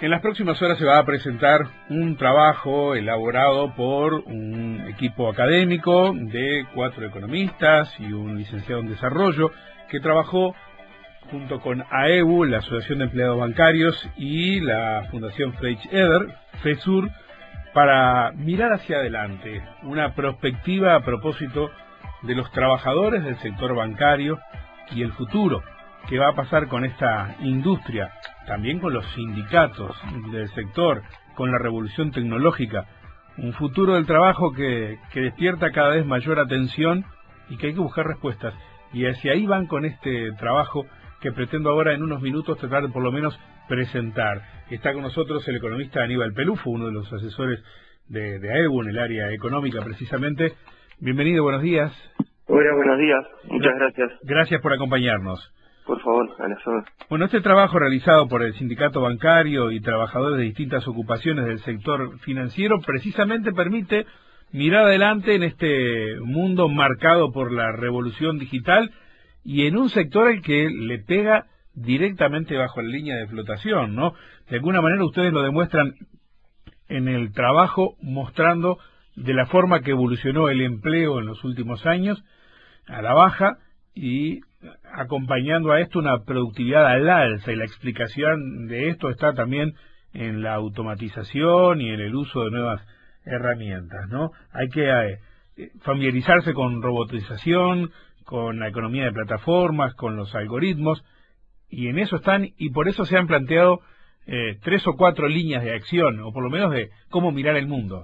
En las próximas horas se va a presentar un trabajo elaborado por un equipo académico de 4 economistas y un licenciado en desarrollo que trabajó junto con AEBU, la Asociación de Empleados Bancarios, y la Fundación FESUR, para mirar hacia adelante, una perspectiva a propósito de los trabajadores del sector bancario y el futuro. ¿Qué va a pasar con esta industria? También con los sindicatos del sector, con la revolución tecnológica. Un futuro del trabajo que despierta cada vez mayor atención y que hay que buscar respuestas. Y hacia ahí van con este trabajo que pretendo ahora en unos minutos tratar de por lo menos presentar. Está con nosotros el economista Aníbal Pelufo, uno de los asesores de AEBU en el área económica precisamente. Bienvenido, buenos días. Hola, buenos días. Muchas gracias. Gracias por acompañarnos. Por favor, a la zona. Bueno, este trabajo realizado por el sindicato bancario y trabajadores de distintas ocupaciones del sector financiero precisamente permite mirar adelante en este mundo marcado por la revolución digital y en un sector al que le pega directamente bajo la línea de flotación, ¿no? De alguna manera ustedes lo demuestran en el trabajo mostrando de la forma que evolucionó el empleo en los últimos años a la baja y acompañando a esto una productividad al alza, y la explicación de esto está también en la automatización y en el uso de nuevas herramientas, ¿no? Hay que familiarizarse con robotización, con la economía de plataformas, con los algoritmos, y en eso están, y por eso se han planteado 3 o 4 líneas de acción, o por lo menos de cómo mirar el mundo.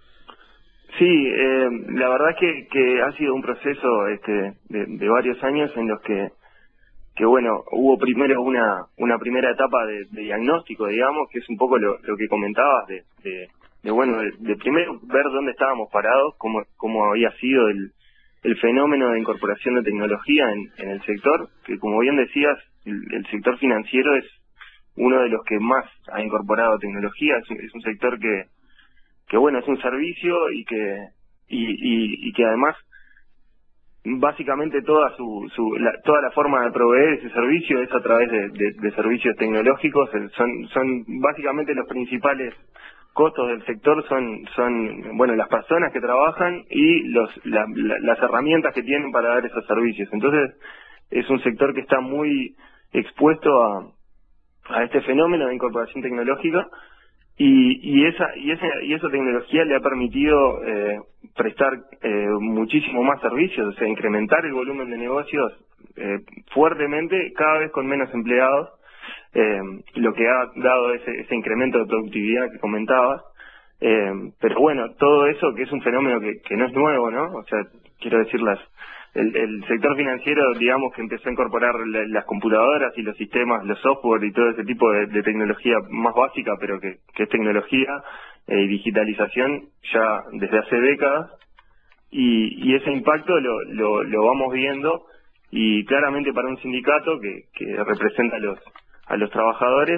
Sí, la verdad que ha sido un proceso de varios años en los que bueno, hubo primero una primera etapa de diagnóstico, digamos, que es un poco lo que comentabas, de primero ver dónde estábamos parados, cómo había sido el fenómeno de incorporación de tecnología en el sector, que como bien decías, el sector financiero es uno de los que más ha incorporado tecnología, es un sector que bueno, es un servicio y que además básicamente toda la forma de proveer ese servicio es a través de servicios tecnológicos. Son básicamente los principales costos del sector son bueno, las personas que trabajan y las herramientas que tienen para dar esos servicios. Entonces es un sector que está muy expuesto a este fenómeno de incorporación tecnológica. Y esa tecnología le ha permitido prestar muchísimo más servicios, o sea, incrementar el volumen de negocios fuertemente, cada vez con menos empleados, lo que ha dado ese incremento de productividad que comentabas. Pero bueno, todo eso que es un fenómeno que no es nuevo, ¿no? O sea, quiero decir, el sector financiero, digamos, que empezó a incorporar las computadoras y los sistemas, los software y todo ese tipo de tecnología más básica, pero que es tecnología y digitalización ya desde hace décadas, y ese impacto lo vamos viendo, y claramente para un sindicato que representa a los trabajadores,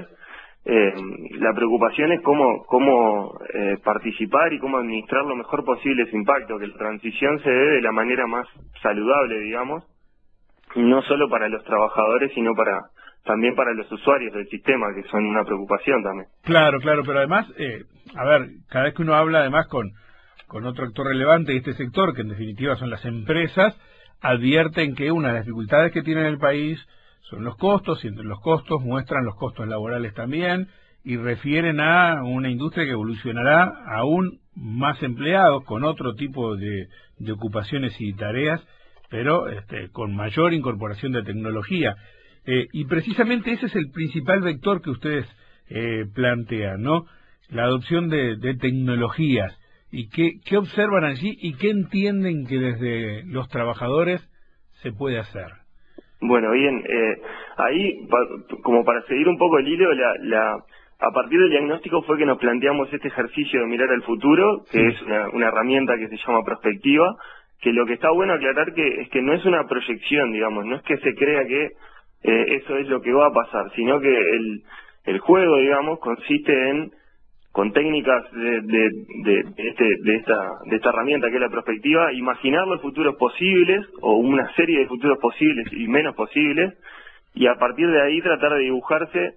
la preocupación es cómo participar y cómo administrar lo mejor posible ese impacto, que la transición se dé de la manera más saludable, digamos, no solo para los trabajadores, sino también para los usuarios del sistema, que son una preocupación también. Claro, pero además, a ver, cada vez que uno habla además con otro actor relevante de este sector, que en definitiva son las empresas, advierten que una de las dificultades que tiene el país son los costos, y entre los costos muestran los costos laborales también, y refieren a una industria que evolucionará aún más empleados, con otro tipo de ocupaciones y tareas, pero con mayor incorporación de tecnología. Y precisamente ese es el principal vector que ustedes plantean, ¿no? La adopción de tecnologías. ¿Y qué observan allí y qué entienden que desde los trabajadores se puede hacer? Bueno, bien, ahí, como para seguir un poco el hilo, a partir del diagnóstico fue que nos planteamos este ejercicio de mirar al futuro, que es una herramienta que se llama prospectiva, que lo que está bueno aclarar es que no es una proyección, digamos, no es que se crea que eso es lo que va a pasar, sino que el juego, digamos, consiste en, con técnicas de esta herramienta que es la prospectiva, imaginar los futuros posibles, o una serie de futuros posibles y menos posibles, y a partir de ahí tratar de dibujarse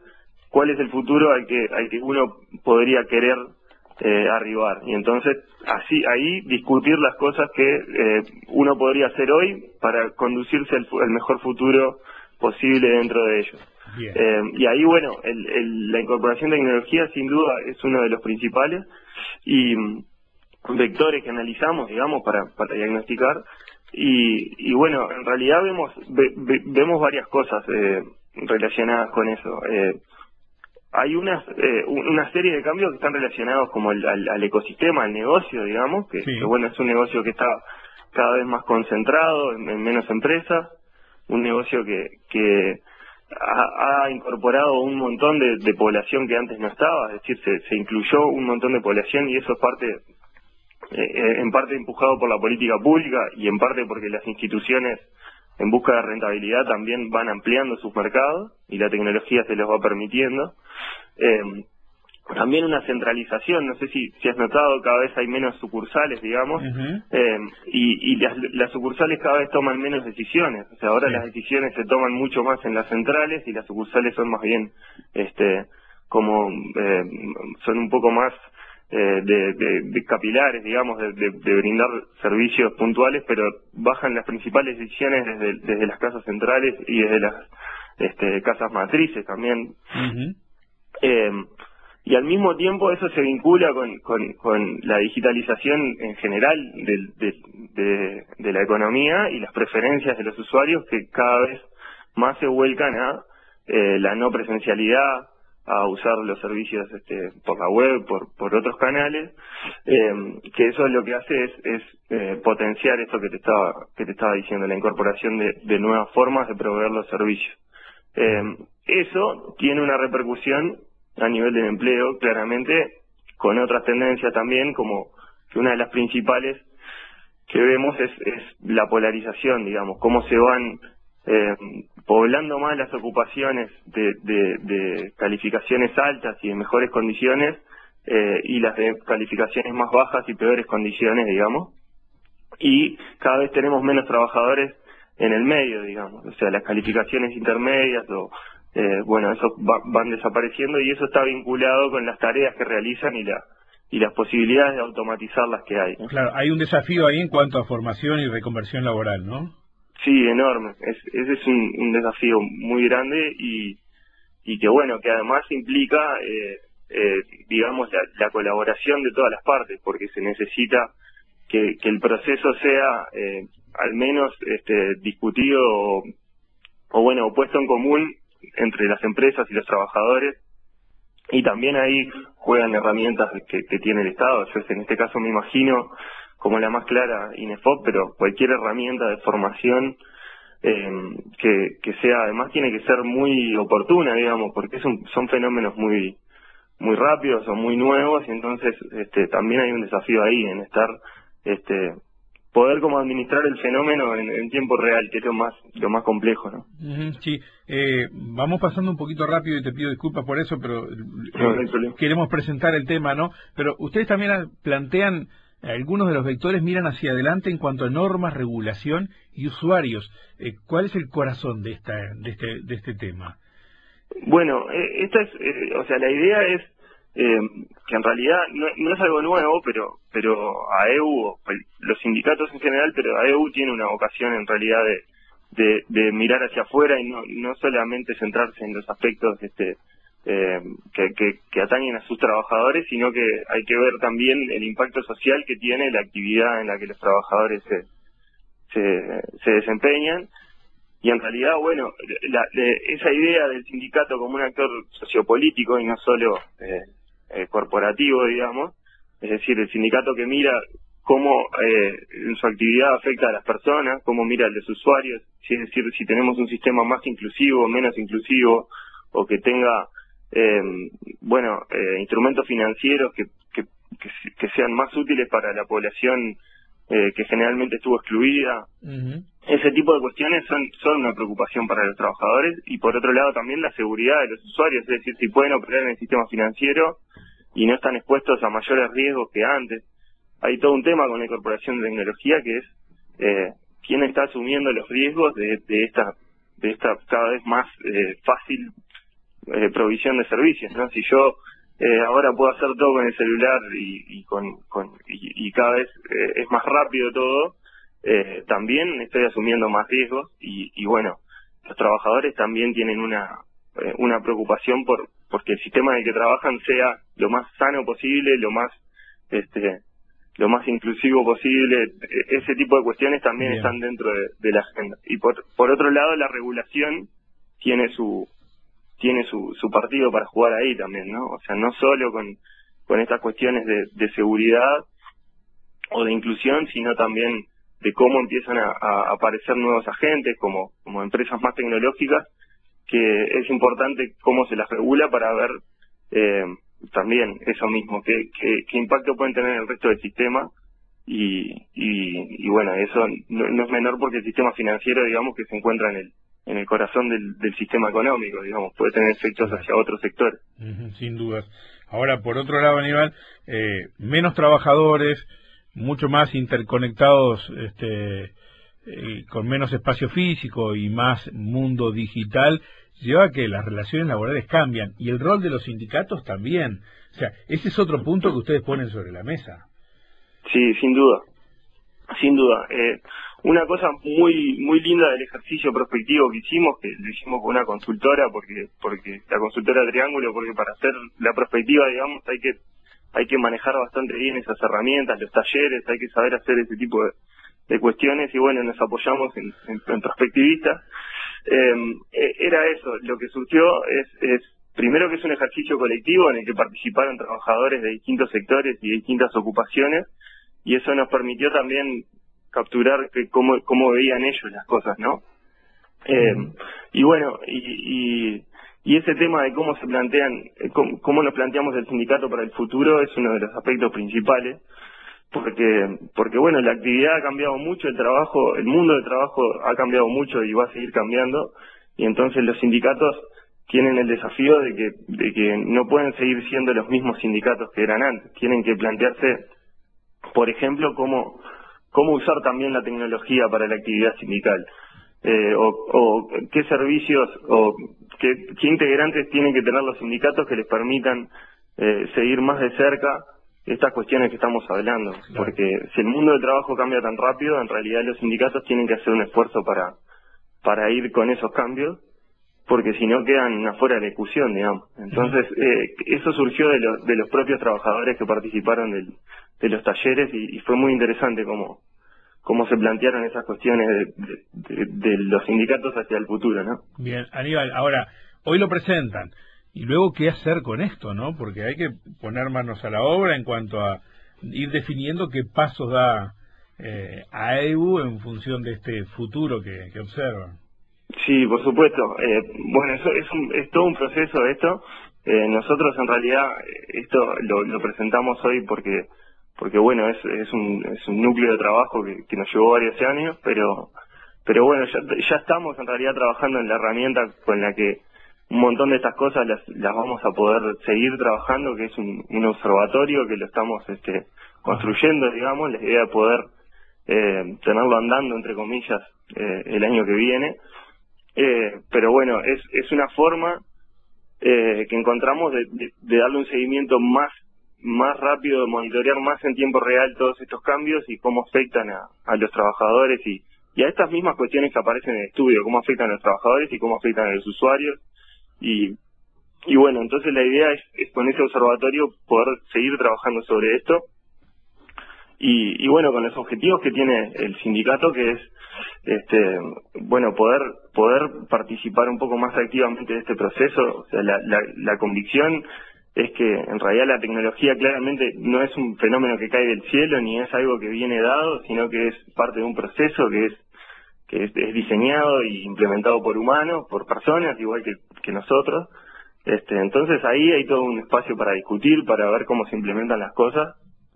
cuál es el futuro al que uno podría querer arribar. Y entonces ahí discutir las cosas que uno podría hacer hoy para conducirse al mejor futuro posible dentro de ellos. Y ahí, bueno, la incorporación de tecnología sin duda es uno de los principales y vectores que analizamos, digamos, para diagnosticar. Y bueno, en realidad vemos varias cosas relacionadas con eso. Hay una serie de cambios que están relacionados como al ecosistema, al negocio, digamos, que bueno, es un negocio que está cada vez más concentrado en menos empresas, un negocio que ha incorporado un montón de población que antes no estaba, es decir, se incluyó un montón de población y eso es en parte empujado por la política pública y en parte porque las instituciones en busca de rentabilidad también van ampliando sus mercados y la tecnología se los va permitiendo. También una centralización, no sé si has notado, cada vez hay menos sucursales, digamos, y las sucursales cada vez toman menos decisiones. O sea, ahora las decisiones se toman mucho más en las centrales y las sucursales son más bien, son un poco más de capilares, digamos, de brindar servicios puntuales, pero bajan las principales decisiones desde las casas centrales y desde las casas matrices también. Y al mismo tiempo eso se vincula con la digitalización en general de la economía y las preferencias de los usuarios que cada vez más se vuelcan a la no presencialidad, a usar los servicios por la web, por otros canales, que eso lo que hace es potenciar esto que te estaba diciendo, la incorporación de nuevas formas de proveer los servicios. Eso tiene una repercusión a nivel del empleo, claramente, con otras tendencias también, como que una de las principales que vemos es la polarización, digamos, cómo se van poblando más las ocupaciones de calificaciones altas y de mejores condiciones y las de calificaciones más bajas y peores condiciones, digamos, y cada vez tenemos menos trabajadores en el medio, digamos, o sea, las calificaciones intermedias bueno, eso van desapareciendo y eso está vinculado con las tareas que realizan y las posibilidades de automatizarlas que hay, ¿no? Claro, hay un desafío ahí en cuanto a formación y reconversión laboral, ¿no? Sí, enorme. Ese es un desafío muy grande y que bueno, que además implica, digamos, la colaboración de todas las partes, porque se necesita que el proceso sea al menos discutido o bueno, puesto en común entre las empresas y los trabajadores, y también ahí juegan herramientas que tiene el Estado. Yo en este caso me imagino como la más clara INEFOP, pero cualquier herramienta de formación que sea, además tiene que ser muy oportuna, digamos, porque son fenómenos muy rápidos o muy nuevos, y entonces también hay un desafío ahí en estar poder como administrar el fenómeno en tiempo real, que es lo más complejo, ¿no? Sí, vamos pasando un poquito rápido y te pido disculpas por eso, pero No hay problema. queremos presentar el tema, ¿no? Pero ustedes también plantean, algunos de los vectores miran hacia adelante en cuanto a normas, regulación y usuarios. ¿Cuál es el corazón de este tema? Bueno, o sea, la idea es que en realidad no es algo nuevo, pero AEU, los sindicatos en general, pero AEU tiene una vocación en realidad de mirar hacia afuera y no solamente centrarse en los aspectos que atañen a sus trabajadores, sino que hay que ver también el impacto social que tiene la actividad en la que los trabajadores se desempeñan. Y en realidad, bueno, esa idea del sindicato como un actor sociopolítico y no solo corporativo, digamos, es decir, el sindicato que mira cómo en su actividad afecta a las personas, cómo mira a los usuarios, es decir, si tenemos un sistema más inclusivo, menos inclusivo, o que tenga, instrumentos financieros que sean más útiles para la población que generalmente estuvo excluida. Ese tipo de cuestiones son una preocupación para los trabajadores, y por otro lado también la seguridad de los usuarios, es decir, si pueden operar en el sistema financiero y no están expuestos a mayores riesgos que antes. Hay todo un tema con la incorporación de tecnología que es quién está asumiendo los riesgos de esta cada vez más fácil provisión de servicios, ¿no? Si yo ahora puedo hacer todo con el celular y cada vez es más rápido todo, también estoy asumiendo más riesgos y bueno, los trabajadores también tienen una preocupación porque el sistema en el que trabajan sea lo más sano posible, lo más inclusivo posible. Ese tipo de cuestiones también están dentro de la agenda. Y por otro lado, la regulación tiene su partido para jugar ahí también, ¿no? O sea, no solo con estas cuestiones de seguridad o de inclusión, sino también de cómo empiezan a aparecer nuevos agentes como empresas más tecnológicas, que es importante cómo se las regula para ver también eso mismo, qué impacto pueden tener en el resto del sistema. Y bueno, eso no es menor porque el sistema financiero, digamos, que se encuentra en el corazón del sistema económico, digamos, puede tener efectos hacia otros sectores. Sin dudas. Ahora, por otro lado, Aníbal, menos trabajadores, mucho más interconectados, con menos espacio físico y más mundo digital, lleva a que las relaciones laborales cambian y el rol de los sindicatos también. O sea, ese es otro punto que ustedes ponen sobre la mesa. Sí, sin duda. Sin duda. Una cosa muy linda del ejercicio prospectivo que hicimos, que lo hicimos con una consultora, porque la consultora Triángulo, porque para hacer la prospectiva, digamos, hay que manejar bastante bien esas herramientas, los talleres, hay que saber hacer ese tipo de cuestiones, y bueno, nos apoyamos en prospectivistas. Era eso, lo que surgió es primero que es un ejercicio colectivo en el que participaron trabajadores de distintos sectores y distintas ocupaciones, y eso nos permitió también capturar cómo veían ellos las cosas, ¿no? Y bueno, y ese tema de cómo se plantean, cómo nos planteamos el sindicato para el futuro es uno de los aspectos principales, porque bueno, la actividad ha cambiado mucho, el mundo del trabajo ha cambiado mucho y va a seguir cambiando, y entonces los sindicatos tienen el desafío de que no pueden seguir siendo los mismos sindicatos que eran antes. Tienen que plantearse, por ejemplo, cómo usar también la tecnología para la actividad sindical, o qué servicios o qué integrantes tienen que tener los sindicatos que les permitan seguir más de cerca estas cuestiones que estamos hablando. Claro. Porque si el mundo del trabajo cambia tan rápido, en realidad los sindicatos tienen que hacer un esfuerzo para ir con esos cambios, porque si no quedan afuera de la discusión, digamos. Entonces, eso surgió de los propios trabajadores que participaron de los talleres, y fue muy interesante cómo se plantearon esas cuestiones de los sindicatos hacia el futuro, ¿no? Bien, Aníbal, ahora, hoy lo presentan, y luego qué hacer con esto, ¿no? Porque hay que poner manos a la obra en cuanto a ir definiendo qué pasos da AEBU en función de este futuro que observan. Sí, por supuesto. Bueno, eso es todo un proceso esto. Nosotros en realidad esto lo presentamos hoy porque bueno, es un núcleo de trabajo que nos llevó varios años, pero bueno, ya estamos en realidad trabajando en la herramienta con la que un montón de estas cosas las vamos a poder seguir trabajando, que es un observatorio que lo estamos construyendo, digamos, la idea de poder tenerlo andando, entre comillas, el año que viene. Pero bueno, es una forma que encontramos de darle un seguimiento más rápido, de monitorear más en tiempo real todos estos cambios y cómo afectan a los trabajadores y a estas mismas cuestiones que aparecen en el estudio, cómo afectan a los trabajadores y cómo afectan a los usuarios. Y bueno, entonces la idea es con ese observatorio poder seguir trabajando sobre esto y bueno, con los objetivos que tiene el sindicato, que es bueno, poder participar un poco más activamente de este proceso. O sea, la convicción es que en realidad la tecnología claramente no es un fenómeno que cae del cielo ni es algo que viene dado, sino que es parte de un proceso que es diseñado y implementado por humanos, por personas igual que nosotros. Entonces ahí hay todo un espacio para discutir, para ver cómo se implementan las cosas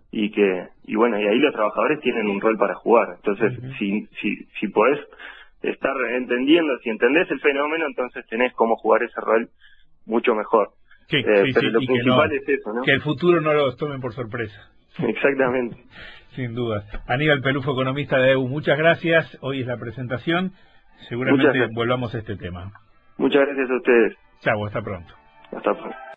y bueno, y ahí los trabajadores tienen un rol para jugar. Entonces, si podés estar entendiendo, si entendés el fenómeno, entonces tenés cómo jugar ese rol mucho mejor. Sí, pero lo principal es eso, ¿no? Que el futuro no los tomen por sorpresa. Exactamente. Sin duda. Aníbal Pelufo, economista de AEBU, muchas gracias. Hoy es la presentación. Seguramente volvamos a este tema. Muchas gracias a ustedes. Chau, hasta pronto. Hasta pronto.